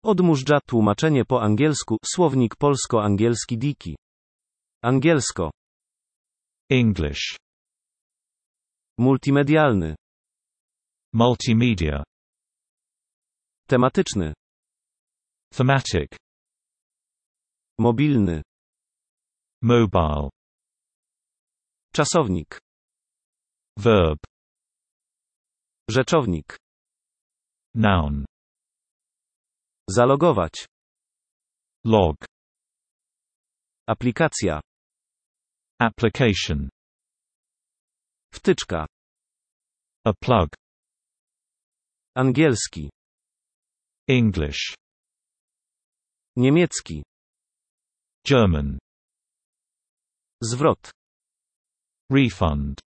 Odmóżdża, tłumaczenie po angielsku, słownik polsko-angielski Diki. Angielsko. English. Multimedialny. Multimedia. Tematyczny. Thematic. Mobilny. Mobile. Czasownik. Verb. Rzeczownik. Noun. Zalogować. Log. Aplikacja. Application. Wtyczka. A plug. Angielski. English. Niemiecki. German. Zwrot. Refund.